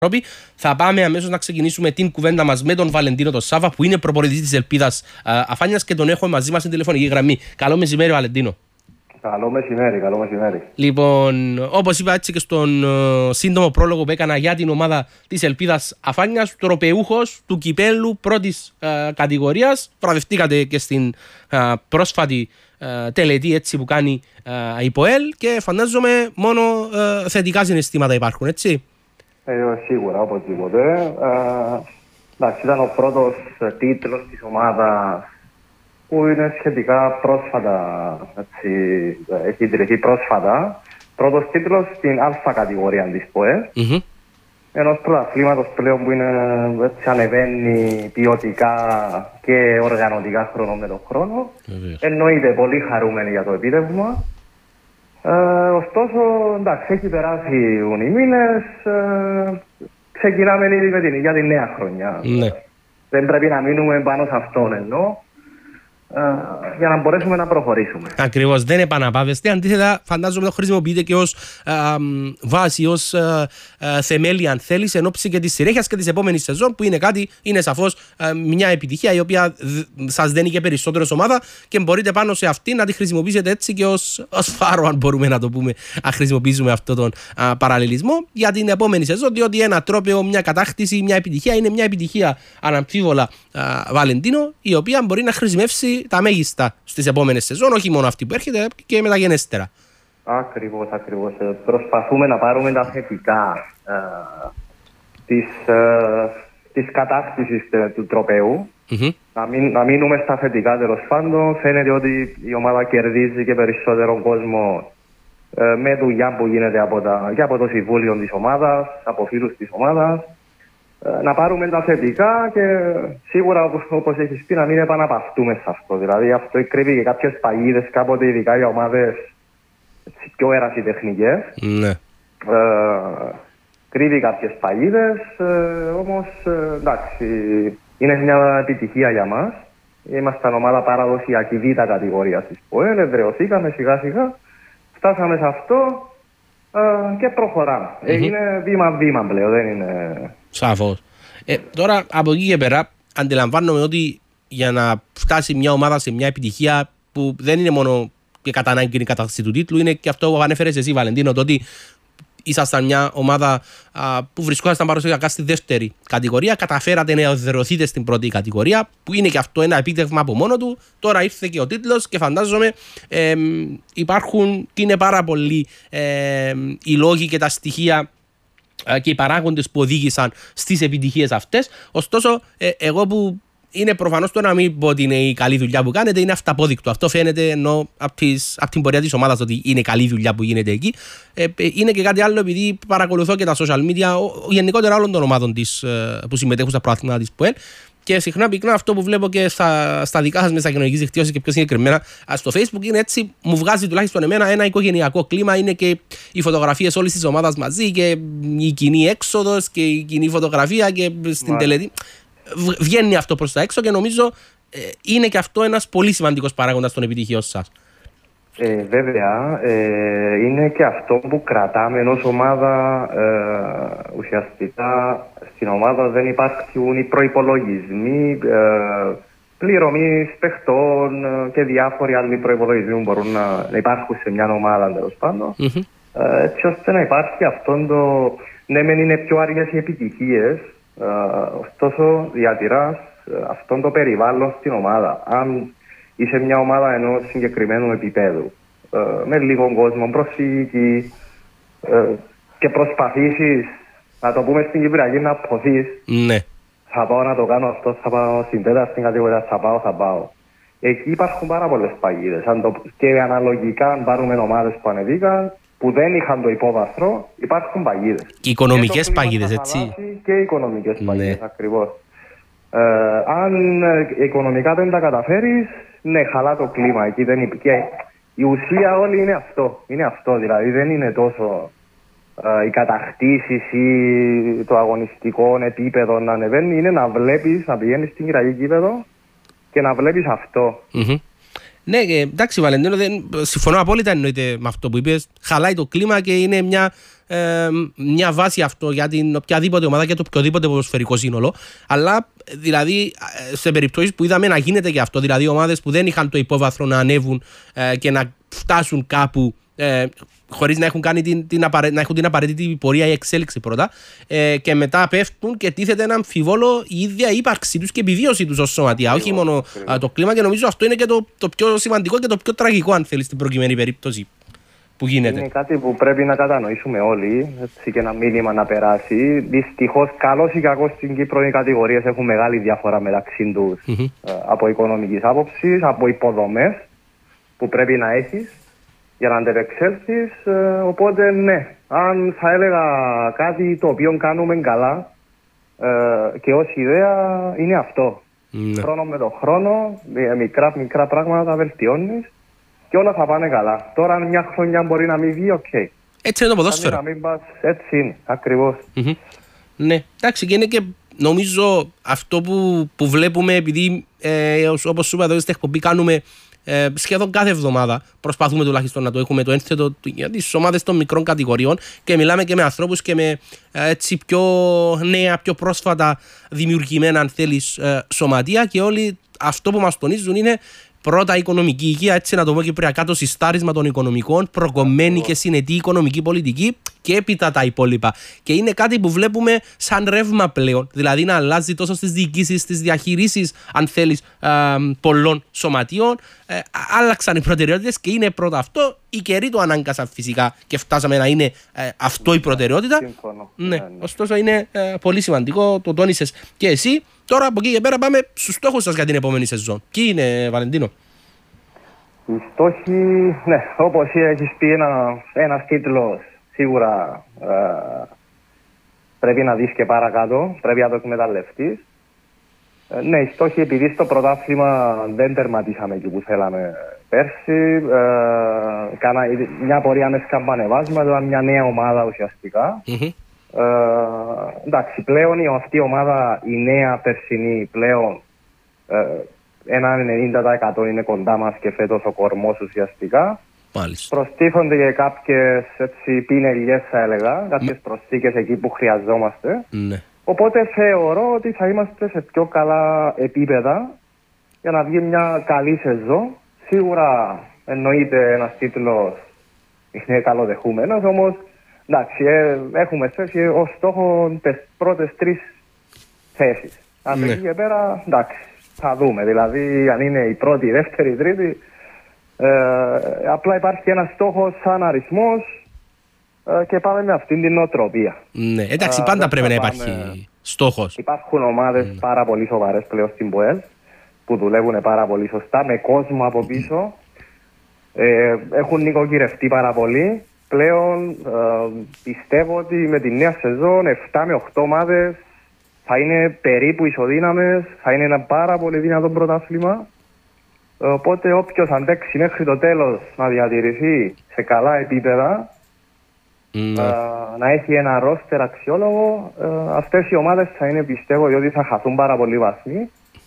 Ευρώπη. Θα πάμε αμέσως να ξεκινήσουμε την κουβέντα μας με τον Βαλεντίνο τον Σάβα, που είναι προπονητής της Ελπίδας Αφάνιας και τον έχουμε μαζί μας στην τηλεφωνική γραμμή. Καλό μεσημέρι, Βαλεντίνο. Καλό μεσημέρι, καλό μεσημέρι. Λοιπόν, όπως είπα έτσι και στον σύντομο πρόλογο που έκανα για την ομάδα της Ελπίδας Αφάνιας, τροπεούχος του κυπέλου πρώτης κατηγορίας. βραβευτήκατε και στην πρόσφατη τελετή έτσι, που κάνει η ΠΟΕΛ και φαντάζομαι μόνο θετικά συναισθήματα υπάρχουν, έτσι. Σίγουρα, οπωσδήποτε. Εντάξει, ήταν ο πρώτος τίτλος της ομάδας που είναι σχετικά πρόσφατα, έτσι, έχει ιδρυθεί πρόσφατα. Πρώτος τίτλος στην Α κατηγορία της ΠΟΕΛ. Ενός πρωταθλήματος πλέον που είναι, έτσι, ανεβαίνει ποιοτικά και οργανωτικά χρόνο με τον χρόνο. Εννοείται πολύ χαρούμενοι για το επίτευγμα. Ωστόσο, εντάξει, έχει περάσει οι μήνες, ξεκινάμε ήδη για τη νέα χρονιά. Ναι. Δεν πρέπει να μείνουμε πάνω σε αυτόν εννοώ, για να μπορέσουμε να προχωρήσουμε. Ακριβώς, δεν επαναπάβεστε. Αντίθετα, φαντάζομαι το χρησιμοποιείτε και ως βάση, ως θεμέλι, αν θέλεις, εν ώψη και της συνέχειας και της επόμενης σεζόν, που είναι κάτι, είναι σαφώς μια επιτυχία η οποία σας δένει και περισσότερο ως ομάδα και μπορείτε πάνω σε αυτή να τη χρησιμοποιήσετε έτσι και ως φάρο, αν μπορούμε να το πούμε, να χρησιμοποιήσουμε αυτόν τον παραλληλισμό για την επόμενη σεζόν. Διότι ένα τρόπαιο, μια κατάκτηση, μια επιτυχία είναι μια επιτυχία αναμφίβολα, Βαλεντίνο, η οποία μπορεί να χρησιμεύσει τα μέγιστα στις επόμενες σεζόν, όχι μόνο αυτή που έρχεται και μεταγενέστερα. Ακριβώς. Προσπαθούμε να πάρουμε τα θετικά της κατάκτησης του τροπαίου. Να μείνουμε στα θετικά, τέλος πάντων. Φαίνεται ότι η ομάδα κερδίζει και περισσότερο κόσμο με δουλειά που γίνεται από το συμβούλιο της ομάδας, από φίλους της ομάδας. Να πάρουμε τα θετικά και σίγουρα, όπως έχεις πει, να μην επαναπαυτούμε σε αυτό. Δηλαδή, αυτό κρύβει και κάποιες παγίδες κάποτε, ειδικά για ομάδες πιο ερασιτεχνικές. Ναι. Κρύβει κάποιες παγίδες, όμως εντάξει, είναι μια επιτυχία για μας. Ήμασταν ομάδα παραδοσιακή β' κατηγορία της ΠΟΕΛ, εδραιωθήκαμε σιγά-σιγά, φτάσαμε σε αυτό και προχωράμε. Είναι βήμα-βήμα πλέον, δεν είναι... Σαφώς. Τώρα από εκεί και πέρα αντιλαμβάνομαι ότι για να φτάσει μια ομάδα σε μια επιτυχία που δεν είναι μόνο και κατά ανάγκη η κατάσταση του τίτλου, είναι και αυτό που ανέφερες εσύ, Βαλεντίνο, το ότι ήσασταν μια ομάδα που βρισκόσασταν παραδοσιακά στη δεύτερη κατηγορία, καταφέρατε να εδραιωθείτε στην πρώτη κατηγορία, που είναι και αυτό ένα επίτευγμα από μόνο του. Τώρα ήρθε και ο τίτλος και φαντάζομαι υπάρχουν και είναι πάρα πολλοί οι λόγοι και τα στοιχεία και οι παράγοντες που οδήγησαν στις επιτυχίες αυτές. Ωστόσο, εγώ που είναι προφανώς το να μην πω ότι είναι η καλή δουλειά που κάνετε, είναι αυταπόδεικτο. Αυτό φαίνεται ενώ από την πορεία της ομάδας ότι είναι καλή δουλειά που γίνεται εκεί. Είναι και κάτι άλλο, επειδή παρακολουθώ και τα social media γενικότερα όλων των ομάδων που συμμετέχουν στα προαθλήματα της ΠΟΕΛ. Και συχνά πυκνά αυτό που βλέπω και στα δικά σας μέσα κοινωνικής δικτύωσης και πιο συγκεκριμένα στο Facebook είναι έτσι, μου βγάζει τουλάχιστον εμένα ένα οικογενειακό κλίμα. Είναι και οι φωτογραφίες όλης της ομάδας μαζί και η κοινή έξοδος και η κοινή φωτογραφία και στην τελετή. Βγαίνει αυτό προς τα έξω και νομίζω είναι και αυτό ένας πολύ σημαντικός παράγοντας των επιτυχιών σας. Βέβαια, είναι και αυτό που κρατάμε ενός ομάδα. Ουσιαστικά στην ομάδα δεν υπάρχουν οι προϋπολογισμοί, πληρωμής παιχτών και διάφοροι άλλοι προϋπολογισμοί που μπορούν να υπάρχουν σε μια ομάδα, τέλος πάντων. Έτσι ώστε να υπάρχει αυτόν το... Ναι, μεν είναι πιο αργές οι επιτυχίες, ωστόσο διατηράς αυτόν το περιβάλλον στην ομάδα. Αν είσαι μια ομάδα ενός συγκεκριμένου επίπεδου, με λίγο κόσμο, προσήκη και προσπαθήσεις, να το πούμε στην Κυπριακή, να ποθείς. Ναι. Θα πάω να το κάνω αυτό, θα πάω στην τέταρτη κατηγορία, θα πάω. Εκεί υπάρχουν πάρα πολλές παγίδες. Και αναλογικά, αν πάρουμε ομάδες που ανεβήκαν, που δεν είχαν το υπόβαθρο, υπάρχουν παγίδες. Και οικονομικές παγίδες, έτσι. Και οικονομικές παγίδες, ακριβώς. Αν οικονομικά δεν τα καταφέρεις, ναι, χαλά το κλίμα. Εκεί δεν υπήρχε. Η ουσία όλη είναι αυτό. Είναι αυτό, δηλαδή δεν είναι τόσο οι κατακτήσεις ή το αγωνιστικό επίπεδο να ανεβαίνει. Είναι να βλέπεις, να πηγαίνεις στην κυριακή γήπεδο και να βλέπεις αυτό. Ναι, εντάξει, Βαλεντίνο, συμφωνώ απόλυτα εννοείται με αυτό που είπες. Χαλάει το κλίμα και είναι μια βάση αυτό για την οποιαδήποτε ομάδα και το οποιοδήποτε ποδοσφαιρικό σύνολο. Αλλά δηλαδή σε περιπτώσεις που είδαμε να γίνεται και αυτό, δηλαδή ομάδες που δεν είχαν το υπόβαθρο να ανέβουν και να φτάσουν κάπου χωρίς να έχουν, να έχουν την απαραίτητη πορεία ή εξέλιξη πρώτα, και μετά πέφτουν και τίθεται ένα αμφιβόλο η ίδια ύπαρξή τους και επιβίωση τους ως σωματεία. Όχι μόνο το κλίμα, και νομίζω αυτό είναι και το πιο σημαντικό και το πιο τραγικό, αν θέλεις, στην προκειμένη περίπτωση που γίνεται. Είναι κάτι που πρέπει να κατανοήσουμε όλοι, έτσι, και ένα μήνυμα να περάσει. Δυστυχώς, καλώς ή κακώς, στην Κύπρο οι κατηγορίες έχουν μεγάλη διαφορά μεταξύ τους από οικονομικής άποψης, από υποδομές που πρέπει να έχεις για να αντεπεξέλθεις. Οπότε ναι, αν θα έλεγα κάτι το οποίο κάνουμε καλά και ως ιδέα, είναι αυτό. Χρόνο με το χρόνο, μικρά πράγματα τα βελτιώνεις και όλα θα πάνε καλά. Τώρα αν μια χρονιά μπορεί να μην βγει, οκ. Έτσι είναι το ποδόσφαιρο. Να μην πας, έτσι είναι, ακριβώς. Ναι, εντάξει, και είναι και νομίζω αυτό που βλέπουμε, επειδή όπως σου είπα εδώ στην εκπομπή κάνουμε σχεδόν κάθε εβδομάδα, προσπαθούμε τουλάχιστον να το έχουμε το ένθετο για τις ομάδες των μικρών κατηγοριών, και μιλάμε και με ανθρώπους και με έτσι πιο νέα, πιο πρόσφατα δημιουργημένα, αν θέλεις, σωματεία, και όλοι αυτό που μας τονίζουν είναι πρώτα η οικονομική υγεία, έτσι να το πω κυπριακά, το συστάρισμα των οικονομικών, προκομμένη και συνετή οικονομική πολιτική, και έπειτα τα υπόλοιπα. Και είναι κάτι που βλέπουμε σαν ρεύμα πλέον, δηλαδή να αλλάζει τόσο στις διοικήσεις, στις διαχειρίσεις, αν θέλεις, πολλών σωματείων. Άλλαξαν οι προτεραιότητες και είναι πρώτα αυτό. Οι καιροί το ανάγκασαν φυσικά και φτάσαμε να είναι αυτό η προτεραιότητα. Ναι. Ωστόσο είναι πολύ σημαντικό, το τόνισες και εσύ. Τώρα από εκεί και πέρα πάμε στους στόχους σας για την επόμενη σεζόν. Ποιοι είναι, Βαλεντίνο? Οι στόχοι, ναι, όπως έχεις πει, ένας τίτλος σίγουρα πρέπει να δεις και παρακάτω, πρέπει να το εκμεταλλευτείς. Ναι, οι στόχοι, επειδή στο πρωτάθλημα δεν τερματίσαμε εκεί που θέλαμε πέρσι, μια πορεία με σκαμπανεβάσματα, μια νέα ομάδα ουσιαστικά. Εντάξει, πλέον αυτή η ομάδα, η νέα περσινή, πλέον ένα 90% είναι κοντά μας και φέτος ο κορμός ουσιαστικά. Μάλιστα. Προστίθονται και κάποιες πινελιές, θα έλεγα, κάποιες προσθήκες εκεί που χρειαζόμαστε. Ναι. Οπότε θεωρώ ότι θα είμαστε σε πιο καλά επίπεδα για να βγει μια καλή σεζόν. Σίγουρα εννοείται ένας τίτλος είναι καλοδεχούμενος, όμως εντάξει, έχουμε θέσει ως στόχο τις πρώτες 3 θέσεις. Από εκεί και πέρα, εντάξει, θα δούμε. Δηλαδή, αν είναι η πρώτη, η δεύτερη, η τρίτη, απλά υπάρχει ένας στόχος σαν αριθμός και πάμε με αυτήν την νοοτροπία. Ναι, εντάξει, πάντα πρέπει να υπάρχει στόχος. Υπάρχουν ομάδες πάρα πολύ σοβαρές πλέον στην ΠΟΕΛ που δουλεύουν πάρα πολύ σωστά, με κόσμο από πίσω. Έχουν νοικοκυρευτεί πάρα πολύ. Πλέον πιστεύω ότι με τη νέα σεζόν 7 με 8 ομάδες θα είναι περίπου ισοδύναμες, θα είναι ένα πάρα πολύ δυνατό πρωτάθλημα. Οπότε όποιος αντέξει μέχρι το τέλος να διατηρηθεί σε καλά επίπεδα, να έχει ένα ρόστερ αξιόλογο, αυτές οι ομάδες θα είναι, πιστεύω, διότι θα χαθούν πάρα πολλοί βαθμοί,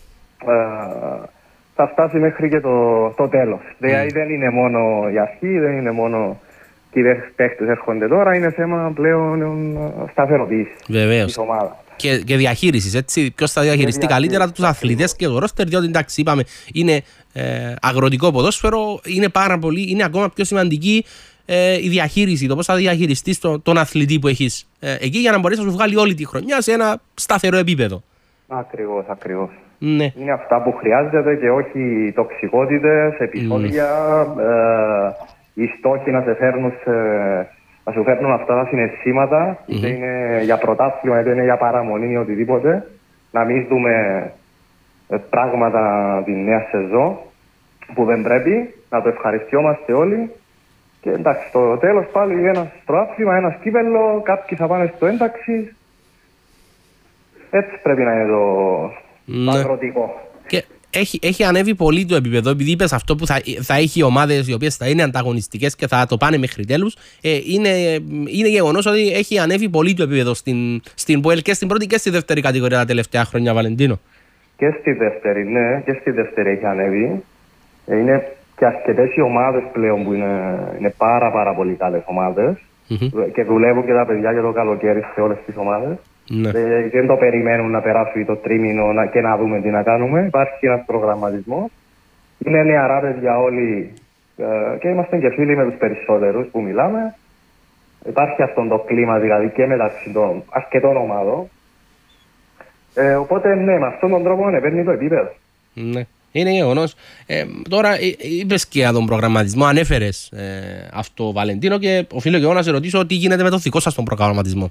θα φτάσει μέχρι και το τέλος. Δηλαδή δεν είναι μόνο η αρχή, δεν είναι μόνο και οι παίκτες έρχονται τώρα, είναι θέμα πλέον σταθεροποίησης της ομάδας. Και διαχείρισης, έτσι. Ποιος θα διαχειριστεί καλύτερα τους αθλητές και το ρόστερ, διότι εντάξει, είπαμε, είναι αγροτικό ποδόσφαιρο, είναι ακόμα πιο σημαντική η διαχείριση, το πώς θα διαχειριστείς τον αθλητή που έχεις εκεί, για να μπορέσει να σου βγάλει όλη τη χρονιά σε ένα σταθερό επίπεδο. Ακριβώς. Ναι. Είναι αυτά που χρειάζεται και όχι τοξικότητες, επεισόδια, οι στόχοι να σου φέρνουν αυτά τα συναισθήματα, είτε είναι για πρωτάθλημα, είτε είναι για παραμονή ή οτιδήποτε. Να μην δούμε πράγματα την νέα σεζόν που δεν πρέπει, να το ευχαριστιόμαστε όλοι. Και εντάξει, στο τέλος πάλι ένα πρωτάθλημα, ένα κύπελλο, κάποιοι θα πάνε στο ένταξη. Έτσι πρέπει να είναι το αγροτικό. Και έχει ανέβει πολύ το επίπεδο, επειδή είπες αυτό που θα έχει ομάδες οι οποίες θα είναι ανταγωνιστικές και θα το πάνε μέχρι τέλους. Είναι γεγονός ότι έχει ανέβει πολύ το επίπεδο στην ΠΟΕΛ και στην πρώτη και στη δεύτερη κατηγορία τα τελευταία χρόνια, Βαλεντίνο. Και στη δεύτερη, ναι, και στη δεύτερη έχει ανέβει. Είναι και αρκετές οι ομάδες πλέον που είναι πάρα πολύ καλές ομάδες και δουλεύουν και τα παιδιά για το καλοκαίρι σε όλες τις ομάδες. Ναι. Δεν το περιμένουν να περάσει το τρίμηνο και να δούμε τι να κάνουμε. Υπάρχει ένας προγραμματισμός. Είναι νεαράδες για όλοι και είμαστε και φίλοι με τους περισσότερους που μιλάμε. Υπάρχει αυτό το κλίμα δηλαδή και μεταξύ των αρκετών ομάδων. Οπότε ναι, με αυτόν τον τρόπο ανεβαίνει το επίπεδο. Ναι. Είναι γεγονός. Τώρα είπες και για τον προγραμματισμό, ανέφερες αυτό, Βαλεντίνο, και οφείλω και εγώ να σε ρωτήσω τι γίνεται με το δικό σας τον προγραμματισμό.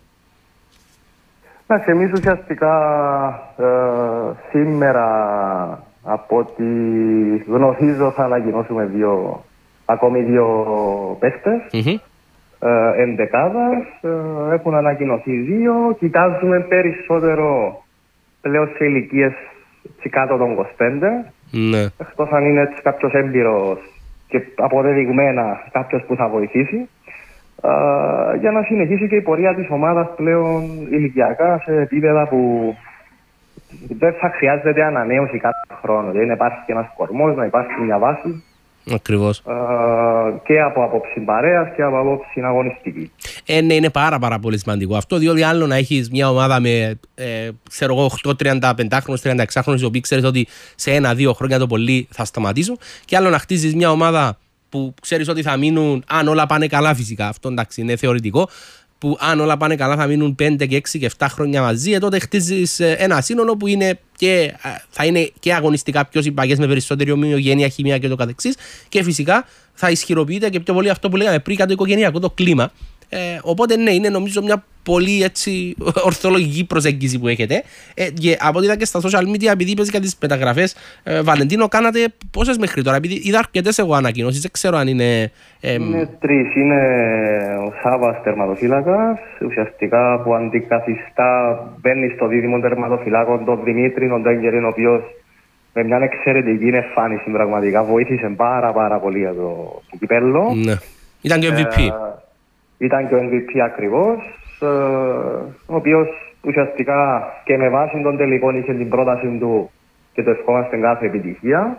Εμείς ουσιαστικά σήμερα, από ό,τι γνωρίζω, θα ανακοινώσουμε ακόμη δύο παίκτες. Εντεκάδας, έχουν ανακοινωθεί δύο. Κοιτάζουμε περισσότερο πλέον σε ηλικίες κάτω των 25. Ναι. Εκτός αν είναι κάποιος έμπειρος και αποδεδειγμένα κάποιος που θα βοηθήσει. Για να συνεχίσει και η πορεία της ομάδας πλέον ηλικιακά σε επίπεδα που δεν θα χρειάζεται ανανέωση κάθε χρόνο. Δηλαδή να υπάρχει και ένας κορμός, να υπάρχει μια βάση. Ακριβώς. Και από άποψη παρέας και από άποψη αγωνιστική. Ναι, είναι πάρα πολύ σημαντικό αυτό, διότι άλλο να έχεις μια ομάδα με 8-35χρονους, 36χρονους, οι οποίοι ξέρεις ότι σε 1-2 χρόνια το πολύ θα σταματήσουν, και άλλο να χτίζεις μια ομάδα που ξέρεις ότι θα μείνουν, αν όλα πάνε καλά φυσικά, αυτό εντάξει είναι θεωρητικό, που αν όλα πάνε καλά θα μείνουν 5 και 6 και 7 χρόνια μαζί, τότε χτίζεις ένα σύνολο που είναι και, θα είναι και αγωνιστικά πιο συμπαγές με περισσότερη ομοιογένεια, χημεία και το καθεξής, και φυσικά θα ισχυροποιείται και πιο πολύ αυτό που λέγαμε πριν, το οικογενειακό το κλίμα. Οπότε ναι, είναι νομίζω μια πολύ έτσι ορθολογική προσέγγιση που έχετε. Και από ό,τι είδα και στα social media, επειδή είπες για τις μεταγραφές, Βαλεντίνο, κάνατε πόσες μέχρι τώρα? Επειδή είδα αρκετές εγώ ανακοινώσεις, δεν ξέρω αν είναι. Είναι τρεις. Είναι ο Σάββας τερματοφύλακας, ουσιαστικά που αντικαθιστά, μπαίνει στο δίδυμο τερματοφυλάκων τον Δημήτρη, τον Τέγκεριν, ο οποίος με μια εξαιρετική εμφάνιση πραγματικά βοήθησε πάρα πολύ για το κυπέλλο. Ναι. Ήταν και ο MVP. Ήταν και ο MVP ακριβώς, ο οποίος ουσιαστικά και με βάση τον τελικό είχε την πρόταση του και το ευχόμαστε κάθε επιτυχία.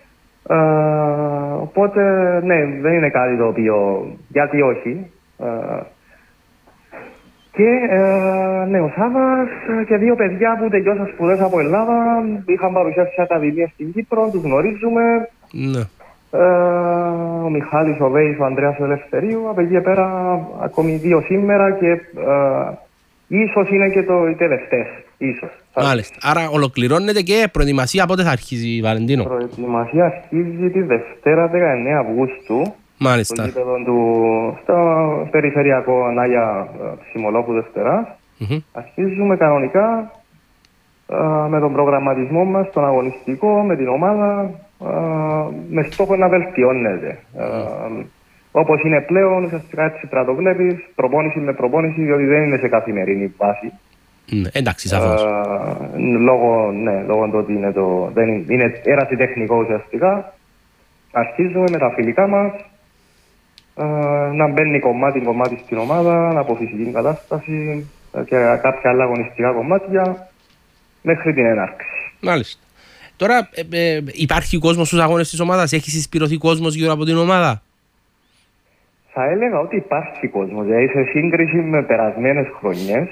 Οπότε ναι, δεν είναι κάτι το οποίο, γιατί όχι. Και ναι, ο Σάββας και δύο παιδιά που τελειώσαν σπουδές από Ελλάδα, είχαν παρουσιάσει ακαδημίες στην Κύπρο, τους γνωρίζουμε. Ναι. Ο Μιχάλης, ο Βέης, ο Ανδρέας ο Ελευθερίου, από εκεί πέρα ακόμη δύο σήμερα και ίσως είναι και οι τελευταίες. Ίσως. Μάλιστα. Άρα ολοκληρώνεται και προετοιμασία πότε θα αρχίσει, Βαλεντίνο? Προετοιμασία αρχίζει τη Δευτέρα 19 Αυγούστου. Μάλιστα. Στο γήπεδο στο περιφερειακό Ανάγια Ψιμολόπου Δευτεράς. Αρχίζουμε κανονικά με τον προγραμματισμό μας, τον αγωνιστικό, με την ομάδα, με στόχο να βελτιώνεται. Όπως είναι πλέον, ουσιαστικά έτσι πρέπει να το βλέπεις, προπόνηση με προπόνηση, διότι δεν είναι σε καθημερινή βάση. Εντάξει, σαφώς. Λόγω του ότι είναι έραση τεχνικό ουσιαστικά. Αρχίζουμε με τα φιλικά μας, να μπαίνει κομμάτι στην ομάδα, από φυσική κατάσταση και κάποια άλλα αγωνιστικά κομμάτια μέχρι την έναρξη. Μάλιστα. Τώρα υπάρχει κόσμος στους αγώνες της ομάδας, έχει συσπηρωθεί κόσμος γύρω από την ομάδα? Θα έλεγα ότι υπάρχει κόσμος, δηλαδή σε σύγκριση με περασμένες χρονιές,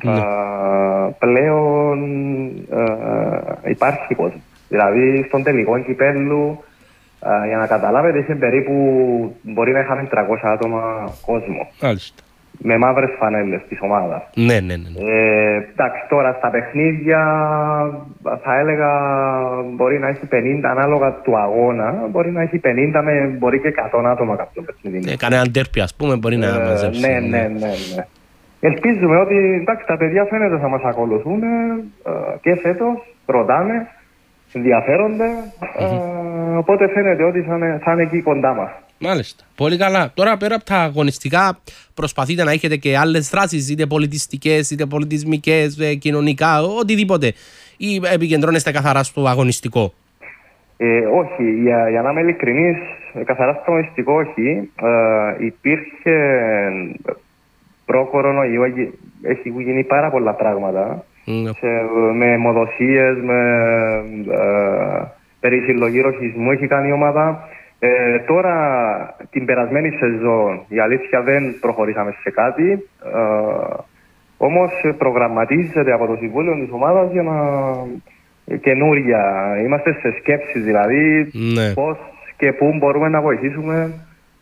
πλέον υπάρχει κόσμος. Δηλαδή στον τελικό κυπέλλου, για να καταλάβετε, είχε περίπου, μπορεί να είχαμε 300 άτομα κόσμο. Μάλιστα. Με μαύρες φανέλες της ομάδας. Ναι. Εντάξει, τώρα στα παιχνίδια θα έλεγα μπορεί να έχει 50 ανάλογα του αγώνα, μπορεί να έχει 50 με μπορεί και 100 άτομα κάποιο παιχνίδι. Κανέναν τέρπι, ας πούμε, μπορεί να μαζέψει. Ναι. Ελπίζουμε ότι εντάξει, τα παιδιά φαίνεται θα μας ακολουθούν και φέτος, ρωτάνε, ενδιαφέρονται, οπότε φαίνεται ότι θα είναι εκεί κοντά μας. Μάλιστα. Πολύ καλά. Τώρα πέρα από τα αγωνιστικά προσπαθείτε να έχετε και άλλες δράσεις, είτε πολιτιστικές, είτε πολιτισμικές, κοινωνικά, οτιδήποτε, ή επικεντρώνεστε καθαρά στο αγωνιστικό? Όχι. Για να είμαι ειλικρινής, καθαρά στο αγωνιστικό όχι. Υπήρχε προ-κορονοϊού, έχει γίνει πάρα πολλά πράγματα. Με αιμοδοσίες, με περί συλλογή ροχισμού έχει κάνει η ομάδα. Τώρα, την περασμένη σεζόν, η αλήθεια δεν προχωρήσαμε σε κάτι. Όμως προγραμματίζεται από το Συμβούλιο της ομάδας για να καινούρια. Είμαστε σε σκέψεις δηλαδή, Ναι. πώς και πού μπορούμε να βοηθήσουμε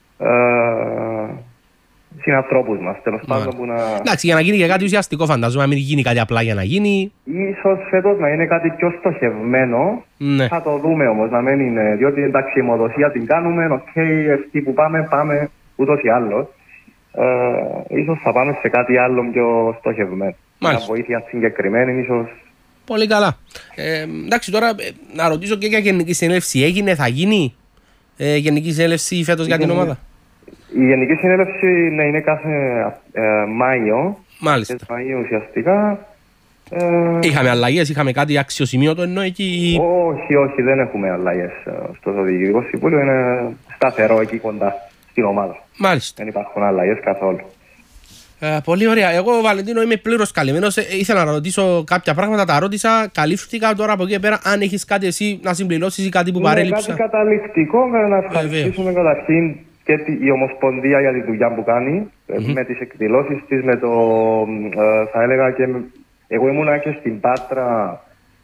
συνανθρώπους μας, τέλος πάντων, που να... Εντάξει, για να γίνει και κάτι ουσιαστικό, φαντάζομαι, να μην γίνει κάτι απλά για να γίνει. Ίσως φέτος να είναι κάτι πιο στοχευμένο. Ναι. Θα το δούμε όμως, να μην είναι. Διότι εντάξει, η αιμοδοσία την κάνουμε. Οκ, εκεί που πάμε ούτως ή άλλως. Ίσως θα πάμε σε κάτι άλλο πιο στοχευμένο. Μάλιστα. Μια βοήθεια συγκεκριμένη, ίσως. Πολύ καλά. Εντάξει, τώρα να ρωτήσω και για γενική συνέλευση. Έγινε, θα γίνει γενική συνέλευση φέτος για την ομάδα? Η Γενική Συνέλευση ναι, είναι κάθε Μάιο. Μάλιστα. Μάιο ουσιαστικά. Είχαμε αλλαγές, είχαμε κάτι αξιοσημείωτο ενώ εκεί? Όχι, δεν έχουμε αλλαγές στο Διοικητικό Συμβούλιο. Είναι σταθερό εκεί κοντά στην ομάδα. Μάλιστα. Δεν υπάρχουν αλλαγές καθόλου. Πολύ ωραία. Εγώ, Βαλεντίνο, είμαι πλήρως καλυμμένος. Ήθελα να ρωτήσω κάποια πράγματα, τα ρώτησα. Καλύφθηκα. Τώρα από εκεί πέρα, αν έχεις κάτι εσύ να συμπληρώσεις ή κάτι που παρέλειψα. Κάτι καταληκτικό, να ευχαριστήσουμε καταρχήν και η Ομοσπονδία για τη δουλειά που κάνει, με τις εκδηλώσεις της, με το, θα έλεγα και εγώ ήμουνα και στην Πάτρα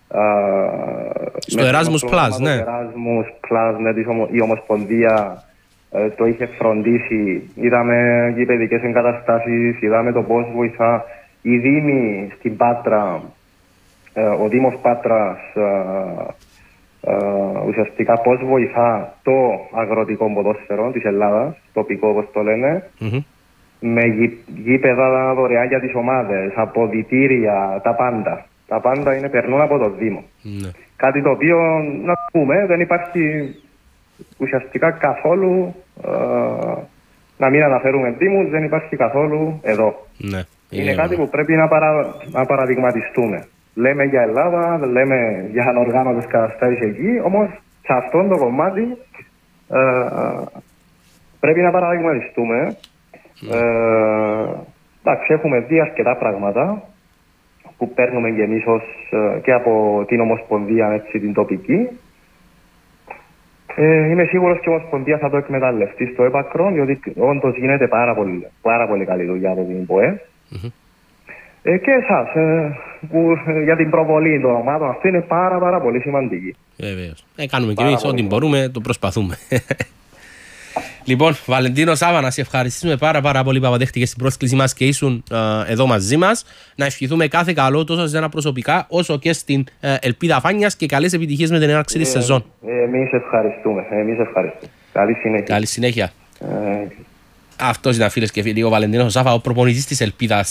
στο Erasmus Plus, ναι. Erasmus Plus, ναι, η Ομοσπονδία το είχε φροντίσει. Είδαμε γηπαιδικές εγκαταστάσεις, είδαμε το πώς βοηθά η Δήμη στην Πάτρα, ο Δήμος Πάτρας, ουσιαστικά πώς βοηθά το αγροτικό ποδόσφαιρο της Ελλάδας, τοπικό όπως το λένε, με γήπεδα δωρεάν για τις ομάδες, αποδυτήρια, τα πάντα. Τα πάντα περνούν από το Δήμο. Κάτι το οποίο, να πούμε, δεν υπάρχει ουσιαστικά καθόλου, να μην αναφέρουμε Δήμους, δεν υπάρχει καθόλου εδώ. Είναι κάτι που πρέπει να παραδειγματιστούμε. Λέμε για Ελλάδα, λέμε για ανοργάνωτες καταστάσεις εκεί, όμως σε αυτό το κομμάτι πρέπει να παραδειγματιστούμε. Εντάξει, έχουμε δει αρκετά πράγματα που παίρνουμε και εμείς και από την Ομοσπονδία, έτσι, την τοπική. Είμαι σίγουρος και η Ομοσπονδία θα το εκμεταλλευτεί στο έπακρο, διότι όντως γίνεται πάρα πολύ καλή δουλειά από την ΠΟΕ. Και εσάς, που για την προβολή των ομάδων αυτή είναι πάρα πολύ σημαντική. Βεβαίως. Κάνουμε και εμείς ό,τι μπορούμε, το προσπαθούμε. Λοιπόν, Βαλεντίνο Σάβα, να σε ευχαριστήσουμε πάρα πολύ που αποδέχτηκες την πρόσκλησή μας και ήσουν εδώ μαζί μας. Να ευχηθούμε κάθε καλό τόσο σε ένα προσωπικά όσο και στην Ελπίδα Φάνιας και καλές επιτυχίες με την έναρξη της σεζόν. Εμείς ευχαριστούμε. Καλή συνέχεια. Καλή συνέχεια. Αυτός ήταν, φίλες και φίλοι, ο Βαλεντίνος Σάβα, ο προπονητής της Ελπίδας